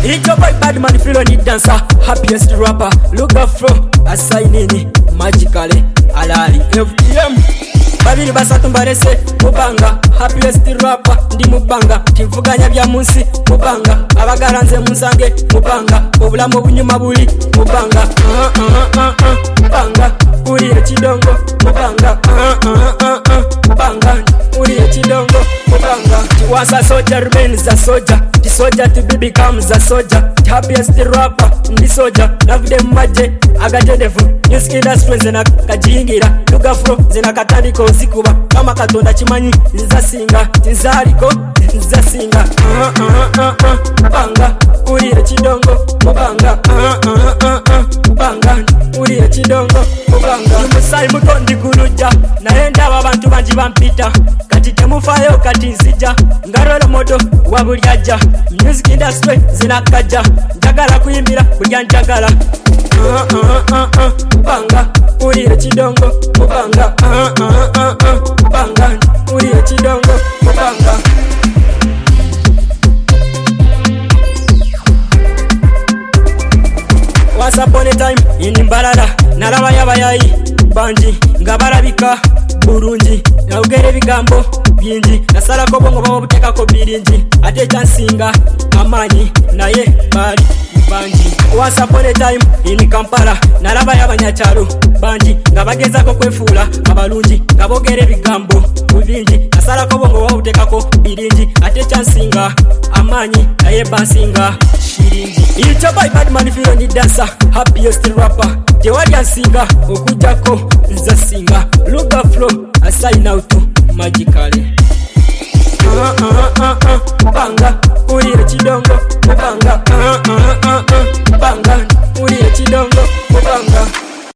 It's your boy Badman, Philo need dancer, happiest rapper. Look afro, asainini, magically, alali, FDM. Babiri basatu mbarese, mubanga, happiest rapper, ndi mubanga. Timfuganya bya munsi, mubanga. Abagaranze munsange, mubanga. Obulamu bunyuma buli, mubanga. Mubanga, uri ekidongo, mubanga. Mubanga, uri ekidongo, mubanga. Once a soldier remains a soldier. The soldier to be becomes a soldier. The happiest rapper, the soldier. Love them maje, agatedefu. Music industry zena kajingira. Luga fro, zena katandiko zikuba. Kama katonda chimanyi, nza singa. Nzaliko, nza singa. Banga, uri ekidongo, mubanga. Banga, uri ekidongo, mubanga. Yumusai mutondi kuluja. Naenda abantu banji bampita. Kati temufayo kati nzija. Ngarolo modo wabulyaja. Music industry zinakaja. Njagala kuyimbira bulya njagala. Banga, uri ekidongo, mubanga. Banga, uri ekidongo, mubanga. Once upon a time in Mbarara naraba yabayayi banji nga barabika burungi naugere bigambo bingi nasala ko bongo babuteka ko biringi ate chansinga amanyi naye bali banji. Once upon a time in Kampala naraba yabanyachalo banji nga bageza ko kwefuula abalungi nga bogere bigambo bingi nasala ko bongo babuteka ko biringi ate chansinga amanyi naye bansinga shiringi. It's your boy Badman, Philo need dancer, happiest rapper. Jewali ansinga, okujako, nza singa. Look afro, assign out to magically. Banga, uri ekidongo, mubanga.